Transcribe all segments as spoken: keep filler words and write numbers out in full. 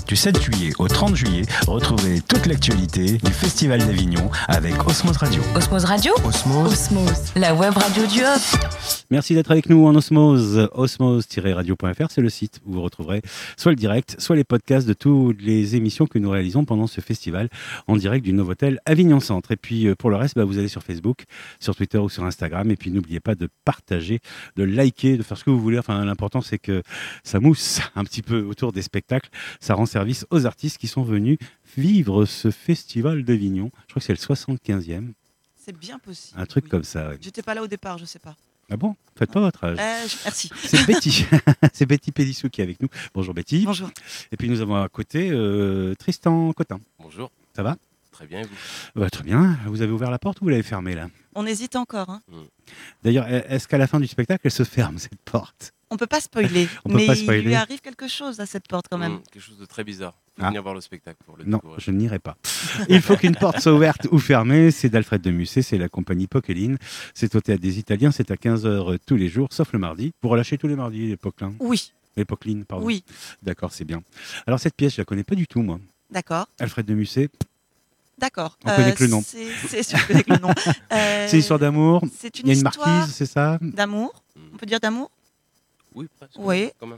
Du sept juillet au trente juillet, retrouvez toute l'actualité du Festival d'Avignon avec Osmose Radio. Osmose Radio Osmose. Osmose, la web radio du Hop. Merci d'être avec nous en Osmose. osmose tiret radio point f r, c'est le site où vous retrouverez soit le direct, soit les podcasts de toutes les émissions que nous réalisons pendant ce festival en direct du Novotel Avignon Centre. Et puis pour le reste, bah, vous allez sur Facebook, sur Twitter ou sur Instagram. Et puis n'oubliez pas de partager, de liker, de faire ce que vous voulez. Enfin, l'important, c'est que ça mousse un petit peu autour des spectacles. Ça rend service aux artistes qui sont venus vivre ce festival d'Avignon. Je crois que c'est le soixante-quinzième. C'est bien possible. Un truc oui. comme ça. Ouais. J'étais pas là au départ, je sais pas. Ah bon ? Faites pas votre âge. Euh, je- Merci. C'est Betty. C'est Betty Pédissou qui est avec nous. Bonjour Betty. Bonjour. Et puis nous avons à côté euh, Tristan Cotin. Bonjour, Ça va ? très bien et vous? Bah, très bien. Vous avez ouvert la porte ou vous l'avez fermée là ? On hésite encore. Hein. D'ailleurs, est-ce qu'à la fin du spectacle, elle se ferme cette porte ? On peut pas spoiler, On peut mais pas il spoiler. lui arrive quelque chose à cette porte quand même. Mmh, quelque chose de très bizarre. Faut Ah. venir voir le spectacle pour le Non, découvrir. je n'irai pas. Il faut qu'une porte soit ouverte ou fermée. C'est d'Alfred de Musset, c'est la compagnie Poqueline. C'est au Théâtre des Italiens, c'est à quinze heures tous les jours, sauf le mardi. Vous relâchez tous les mardis, les Poquelins Oui, Les Poquelines, pardon. oui, D'accord, c'est bien. Alors cette pièce, je la connais pas du tout, moi. d'accord, Alfred de Musset, d'accord. On connaît que le nom. C'est c'est sûr, je connais que le nom. Euh, c'est l'histoire d'amour. C'est Il une y a une histoire marquise, c'est ça ? d'amour. On peut dire d'amour, Oui, presque. Oui. Quand même.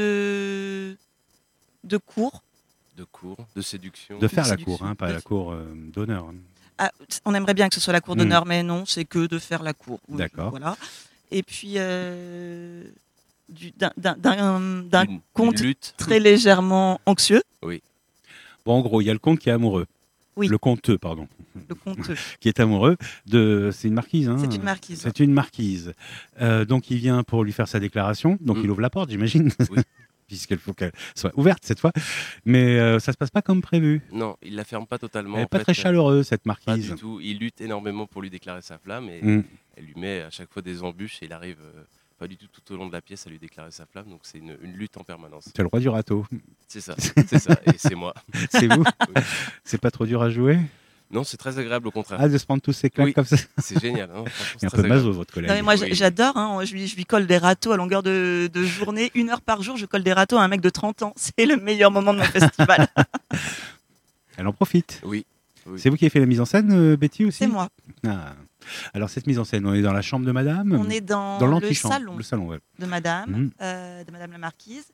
de de cours. De cours, de séduction. De faire la séduction. cour, hein, pas De- la cour euh, d'honneur. hein. Ah, on aimerait bien que ce soit la cour Mm. d'honneur, mais non, c'est que de faire la cour. Oui, D'accord. Voilà. Et puis euh, du- d'un- d'un d'un- d'un Une- conte une lutte. très légèrement anxieux. Bon, en gros, il y a le comte qui est amoureux. Oui. Le conteux, pardon, Le conte, qui est amoureux de. C'est une marquise, hein. c'est une marquise. C'est une marquise. Euh, donc il vient pour lui faire sa déclaration. Donc Mm. il ouvre la porte, j'imagine. Oui. Puisqu'il faut qu'elle soit ouverte cette fois. Mais euh, ça se passe pas comme prévu. Non, il la ferme pas totalement. Elle n'est en pas fait. très chaleureuse cette Pas marquise. du tout. Il lutte énormément pour lui déclarer sa flamme et Mm. elle lui met à chaque fois des embûches et il arrive euh, pas du tout tout au long de la pièce à lui déclarer sa flamme. Donc c'est une, une lutte en permanence. C'est le roi du râteau. C'est ça, c'est ça. Et c'est moi. C'est vous. Oui. C'est pas trop dur à jouer. Non, c'est très agréable au contraire. Ah, de se prendre tous ces claques Oui. comme ça. C'est génial. Hein. Franchement, Il est c'est un très peu agréable. maso votre collègue. Non, mais moi, Oui. j'- j'adore. Hein, je, lui, je lui colle des râteaux à longueur de, de journée. Une heure par jour, je colle des râteaux à un mec de trente ans. C'est le meilleur moment de mon festival. Elle en profite. Oui. Oui. C'est vous qui avez fait la mise en scène, euh, Betty aussi. C'est moi. Ah. Alors cette mise en scène, on est dans la chambre de Madame. On est dans, dans le l'antichambre. salon Le salon, ouais. de Madame, Mhm. euh, de Madame la Marquise.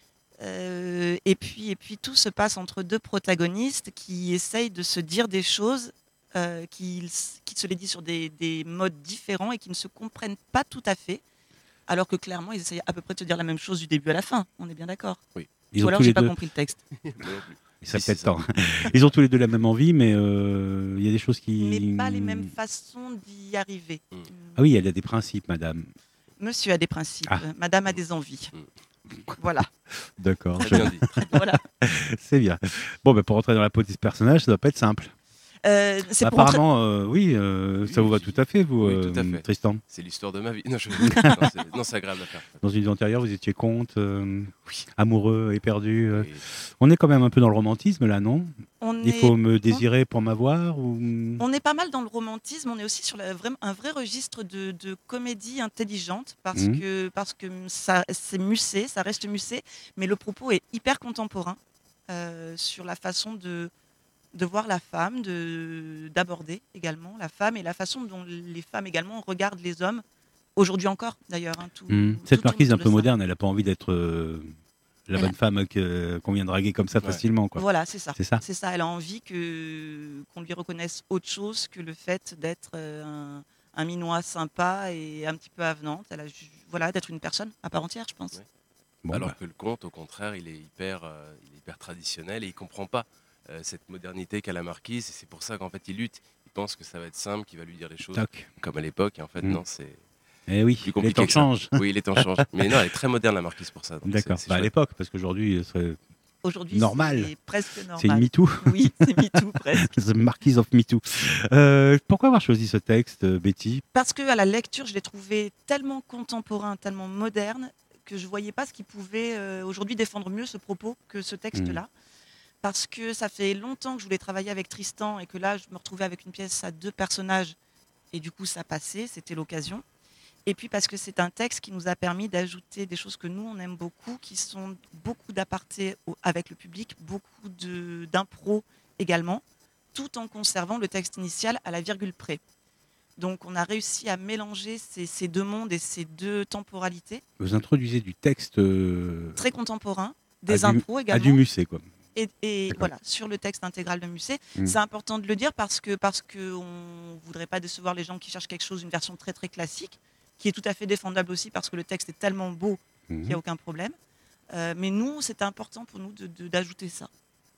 Euh, et, puis, et puis tout se passe entre deux protagonistes qui essayent de se dire des choses, euh, qui, s- qui se les disent sur des, des modes différents et qui ne se comprennent pas tout à fait. Alors que clairement, ils essayent à peu près de se dire la même chose du début à la fin. On est bien d'accord. Ils Ou ont alors, tous j'ai les pas deux. compris le texte. Moi non plus. Il serait Si, peut-être c'est ça. temps. Ils ont tous les deux la même envie, mais euh, il y a des choses qui. Mais pas les mêmes façons d'y arriver. Mm. Ah oui, elle a des principes, Madame. Monsieur a des principes, Ah. Madame a des envies. Mm. Voilà. D'accord. Très bien dit. voilà. C'est bien. Bon, ben, pour rentrer dans la peau de ce personnage, ça doit pas être simple. Euh, c'est pour entrer- Apparemment, euh, oui, euh, ça Oui, vous va oui. tout à fait, vous, Oui, euh, tout à fait. Tristan. C'est l'histoire de ma vie. Non, je... non, c'est... non, c'est agréable à faire. Dans une vie antérieure, vous étiez comte, euh, Oui. amoureux, éperdu. euh. Et On est quand même un peu dans le romantisme, là, non ? on Il est- faut me désirer pour m'avoir ou... On est pas mal dans le romantisme, on est aussi sur la- vraim- un vrai registre de, de comédie intelligente parce Mhm. que, parce que ça, c'est musset, ça reste musset, mais le propos est hyper contemporain euh, sur la façon de, de voir la femme, de, d'aborder également la femme et la façon dont les femmes également regardent les hommes, aujourd'hui encore d'ailleurs. hein, tout- Hmm. tout Cette tourne marquise un autour de peu ça. moderne, elle n'a pas envie d'être euh, la Elle bonne femme que- qu'on vient draguer comme ça Ouais. facilement. Quoi. Voilà, c'est ça. C'est ça. C'est ça, elle a envie que, qu'on lui reconnaisse autre chose que le fait d'être euh, un, un minois sympa et un petit peu avenante. Elle a ju- voilà, d'être une personne à part entière, je pense. Ouais. Bon, Alors bah, que le conte, au contraire, il est hyper, euh, il est hyper traditionnel et il comprend pas euh, cette modernité qu'a la marquise. Et c'est pour ça qu'en fait, il lutte. Il pense que ça va être simple, qu'il va lui dire les choses toc. comme à l'époque. Et en fait, Mm. non, c'est Eh oui, plus les compliqué temps que ça. changent. Oui, les temps changent. Mais non, elle est très moderne, la marquise, pour ça. donc D'accord. c'est- c'est Bah, à chouette. l'époque, parce qu'aujourd'hui, ce serait- Aujourd'hui, Normal. c'est presque normal. c'est une MeToo. Oui, c'est MeToo presque. The Marquise of MeToo. Euh, pourquoi avoir choisi ce texte, euh, Betty ? Parce que à la lecture, je l'ai trouvé tellement contemporain, tellement moderne, que je voyais pas ce qui pouvait euh, aujourd'hui défendre mieux ce propos que ce texte-là. Parce que ça fait longtemps que je voulais travailler avec Tristan et que là, je me retrouvais avec une pièce à deux personnages et du coup, ça passait, c'était l'occasion. Et puis parce que c'est un texte qui nous a permis d'ajouter des choses que nous, on aime beaucoup, qui sont beaucoup d'apartés au- avec le public, beaucoup de- d'impro également, tout en conservant le texte initial à la virgule près. Donc on a réussi à mélanger ces, ces deux mondes et ces deux temporalités, Vous introduisez du texte euh, très contemporains, à des du- impros à également. du musée, quoi. Et, et D'accord. voilà, sur le texte intégral de Musset, Mm. c'est important de le dire parce que parce que on voudrait pas décevoir les gens qui cherchent quelque chose, une version très très classique, qui est tout à fait défendable aussi parce que le texte est tellement beau qu'il n'y a Mhm. aucun problème. Euh, mais nous, c'était important pour nous de- de- d'ajouter ça.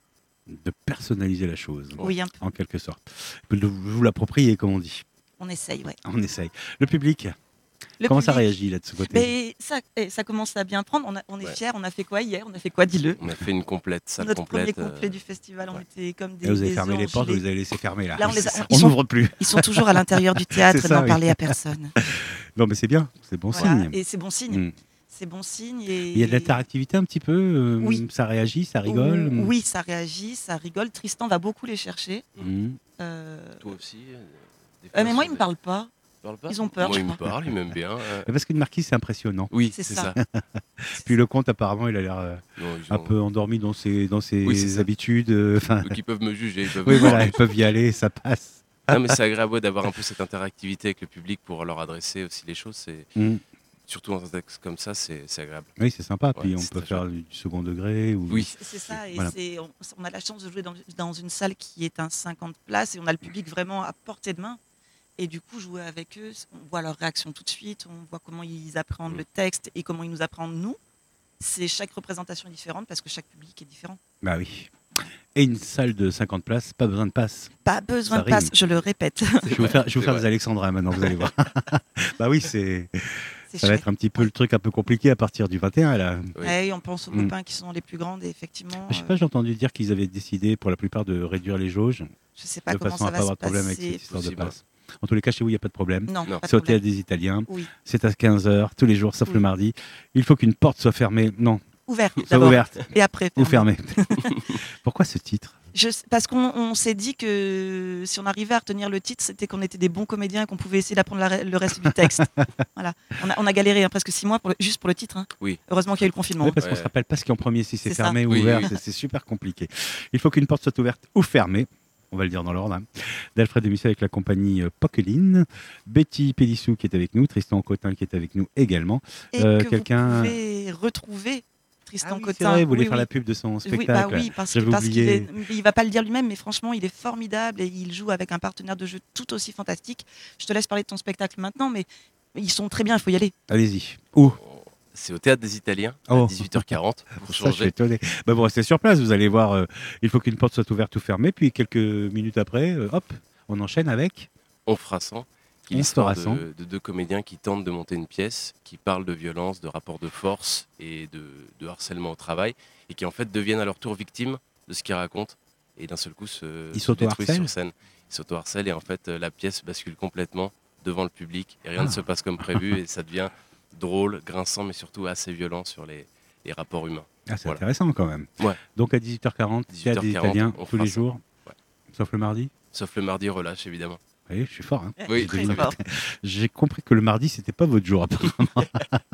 De personnaliser la chose, Oui, un peu. en quelque sorte. De vous l'approprier, comme on dit. On essaye, ouais. On essaye. Le public, Le comment ça public, réagit là de ce côté? mais ça, eh, ça commence à bien prendre. On, a- on est Ouais. fiers. On a fait quoi hier? On a fait quoi, dis-le? On a fait une complète, salle Notre complète. premier complet euh, du festival, on ouais. était comme des. Là, vous avez des fermé les œufs en portes, vous gilet. les avez laissés fermer là. Là, on les a- on ils sont- n'ouvre plus. Ils sont toujours à l'intérieur du théâtre, C'est ça, n'en oui. parler à personne. Non, mais c'est bien, c'est bon Voilà. signe. Et c'est bon signe. Mm. C'est bon signe. Et... Il y a de l'interactivité un petit peu. euh, Oui. Ça réagit, ça rigole. Ou- Oui, ça réagit, ça rigole. Tristan va beaucoup les chercher. Mm. Euh, Toi aussi euh, des euh, fois, mais moi, c'est ils me des- parlent pas. Ils parlent pas ils ont peur, Moi, je il me crois. parle, il m'aime bien. euh. Parce qu'une marquise, c'est impressionnant. Oui, C'est c'est ça. ça. Puis le comte, apparemment, il a l'air euh, Non, ils un ont- peu endormi dans ses, dans ses Oui, c'est ça. habitudes. euh, Enfin, Donc, ils peuvent me juger. Ils peuvent oui, me voilà, juger. ils peuvent y aller, ça passe. Non, mais c'est agréable ouais, d'avoir un peu cette interactivité avec le public pour leur adresser aussi les choses. C'est... Mm. Surtout dans un texte comme ça, c'est, c'est agréable. Oui, c'est sympa. Puis Ouais, on c'est peut très faire du second degré. Ou... Oui. C'est- C'est ça. Et Voilà. c'est, on, on a la chance de jouer dans, dans une salle qui est un cinquante places et on a le public vraiment à portée de main. Et du coup, jouer avec eux, on voit leur réaction tout de suite, on voit comment ils appréhendent Mm. le texte et comment ils nous appréhendent nous. C'est chaque représentation est différente parce que chaque public est différent. Bah oui. Et une salle de cinquante places, pas besoin de passe. Pas besoin Ça de passe, rime. je le répète. Je vais vous faire, je vais vous C'est faire vrai. des Alexandra maintenant, vous allez voir. Bah oui, c'est, C'est ça va chouette. être un petit peu le truc un peu compliqué à partir du vingt et un là. Oui. Ouais, on pense aux Mm. copains qui sont les plus grandes et effectivement, Je sais euh, pas, j'ai entendu dire qu'ils avaient décidé pour la plupart de réduire les jauges je sais pas de comment façon ça à va pas se avoir de problème avec passer. cette histoire de Possible. passe. En tous les cas, chez vous, il n'y a pas de problème. Non, Non. pas de C'est au problème. théâtre des Italiens. Oui, C'est à quinze heures tous les jours, sauf Oui. le mardi. Il faut qu'une porte soit fermée. Non, ouvert soit d'abord ouverte et après ou fermé. fermée. Pourquoi ce titre? Je sais- parce qu'on on s'est dit que si on arrivait à retenir le titre, c'était qu'on était des bons comédiens et qu'on pouvait essayer d'apprendre la- le reste du texte. Voilà. On a, on a galéré hein, presque six mois pour le- juste pour le titre. hein. Oui. Heureusement qu'il y a eu le confinement. Oui, parce qu'on Ouais. se rappelle pas ce qui est en premier, si c'est C'est ça. fermé ou Oui, ouvert. oui. C'est- C'est super compliqué. Il faut qu'une porte soit ouverte ou fermée. On va le dire dans l'ordre. hein. D'Alfred de Musset avec la compagnie euh, Poqueline. Betty Pélissou qui est avec nous. Tristan Cotin qui est avec nous également. Et Euh, que quelqu'un- vous pouvez retrouver Tristan Ah oui, Cotin. c'est vrai, vous voulez Oui, faire oui. la pub de son Oui, spectacle. bah oui, parce, J'avais que, parce qu'il oublié. est, il va pas le dire lui-même, mais franchement, il est formidable et il joue avec un partenaire de jeu tout aussi fantastique. Je te laisse parler de ton spectacle maintenant, mais ils sont très bien, il faut y aller. Allez-y. Où? C'est au Théâtre des Italiens, Oh. à dix-huit heures quarante, pour Ça, je suis changer. étonné. Bah, vous restez sur place, vous allez voir. euh, il faut qu'une porte soit ouverte ou fermée. Puis quelques minutes après, euh, hop, on enchaîne avec. On fera sans. Qui est On l'histoire fera sans. de, de deux comédiens qui tentent de monter une pièce, qui parlent de violence, de rapport de force et de, de harcèlement au travail, et qui en fait deviennent à leur tour victimes de ce qu'ils racontent, et d'un seul coup se, Ils se s'auto-harcèlent détruisent sur scène. Ils s'auto-harcèlent et en fait euh, la pièce bascule complètement devant le public, et rien ne Ah. se passe comme prévu, et ça devient drôle, grinçant, mais surtout assez violent sur les, les rapports humains. Ah, c'est Voilà. intéressant quand même. Ouais. Donc à dix-huit heures quarante, théâtre des dix-huit heures quarante, Italiens, on tous fera les ça. jours. Ouais. Sauf le mardi. Sauf le mardi relâche, évidemment. Vous voyez, je suis fort. hein. Oui, J'ai très deviné. fort. J'ai compris que le mardi, c'était pas votre jour, apparemment.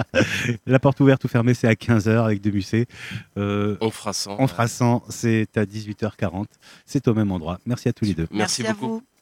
La porte ouverte ou fermée, c'est à quinze heures avec de Musset. Euh, On fera sans. on fera cent, c'est à dix-huit heures quarante. C'est au même endroit. Merci à tous les deux. Merci à beaucoup. vous.